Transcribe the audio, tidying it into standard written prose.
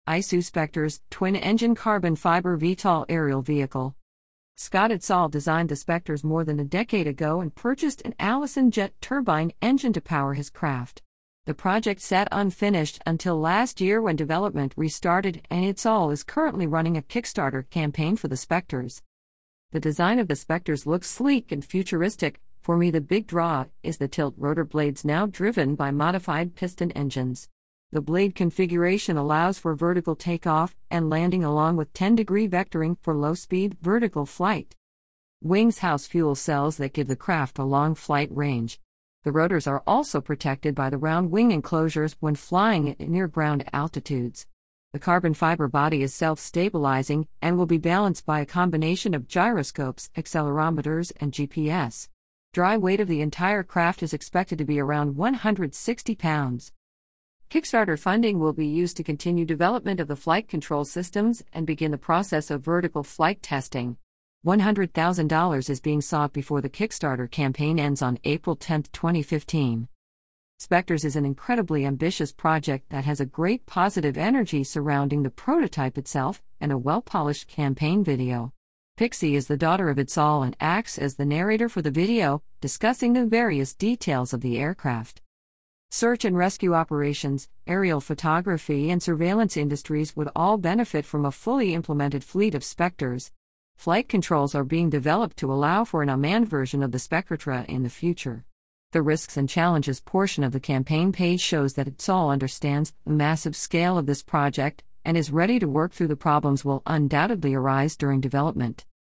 ISU Spectres, twin-engine carbon fiber VTOL aerial vehicle. Scott et al. Designed the Spectres more than a decade ago and purchased an Allison jet turbine engine to power his craft. The project sat unfinished until last year when development restarted, and et al. Is currently running a Kickstarter campaign for the Spectres. The design of the Spectres looks sleek and futuristic. For me, the big draw is the tilt rotor blades, now driven by modified piston engines. The blade configuration allows for vertical takeoff and landing along with 10-degree vectoring for low-speed vertical flight. Wings house fuel cells that give the craft a long flight range. The rotors are also protected by the round wing enclosures when flying at near-ground altitudes. The carbon fiber body is self-stabilizing and will be balanced by a combination of gyroscopes, accelerometers, and GPS. Dry weight of the entire craft is expected to be around 160 pounds. Kickstarter funding will be used to continue development of the flight control systems and begin the process of vertical flight testing. $100,000 is being sought before the Kickstarter campaign ends on April 10, 2015. Spectres is an incredibly ambitious project that has a great positive energy surrounding the prototype itself and a well-polished campaign video. Pixie is the daughter of et al. And acts as the narrator for the video, discussing the various details of the aircraft. Search and rescue operations, aerial photography, and surveillance industries would all benefit from a fully implemented fleet of Spectres. Flight controls are being developed to allow for an unmanned version of the Spectra in the future. The risks and challenges portion of the campaign page shows that et al. Understands the massive scale of this project and is ready to work through the problems will undoubtedly arise during development.